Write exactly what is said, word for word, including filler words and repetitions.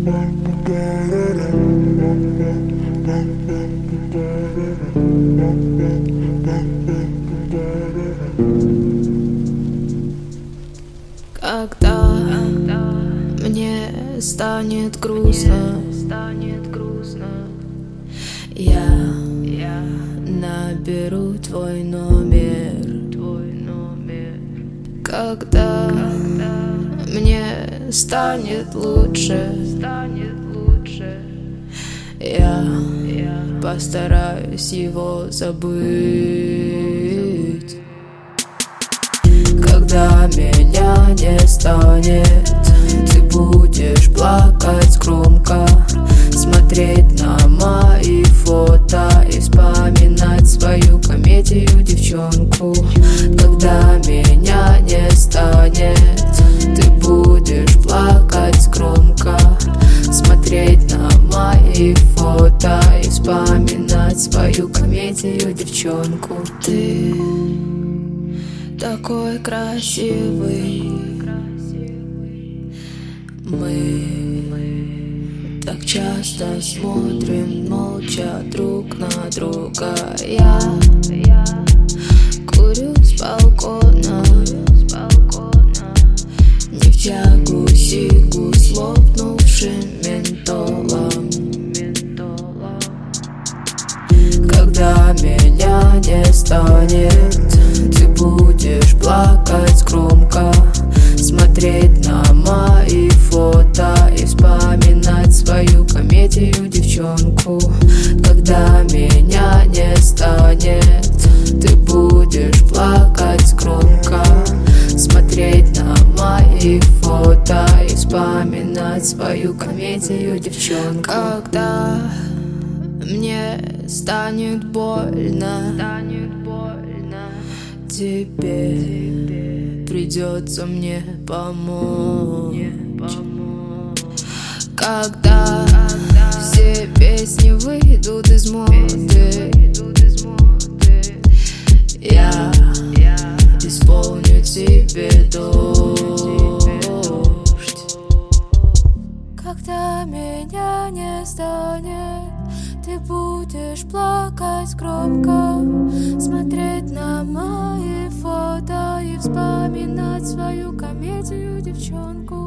Когда мне станет грустно, станет грустно, я, я наберу твой номер, твой номер. Когда, Когда мне станет лучше, станет лучше, я, я постараюсь его забыть. Когда меня не станет, ты будешь плакать громко, смотреть на мои фото и вспоминать свою комедию девчонку. Когда меня не станет, ты будешь плакать громко, смотреть на мои фото и вспоминать свою комедию девчонку. Ты такой красивый, мы так часто смотрим молча друг на друга. Я, я курю с балкона, не в тягу сигу с лопнувшим ментолом. Когда меня не станет, ты будешь плакать громко, смотреть на мои фото и вспоминать свою комедию девчонку. Когда меня не станет, ты будешь плакать громко, смотреть на мои фото и вспоминать свою комедию девчонку. Когда мне станет больно, станет больно, тебе придется мне помочь. Когда все песни выйдут из моды, я исполню тебе дождь. Когда меня не станет, ты будешь плакать громко, смотреть на мои фото и вспоминать свою комедию девчонку.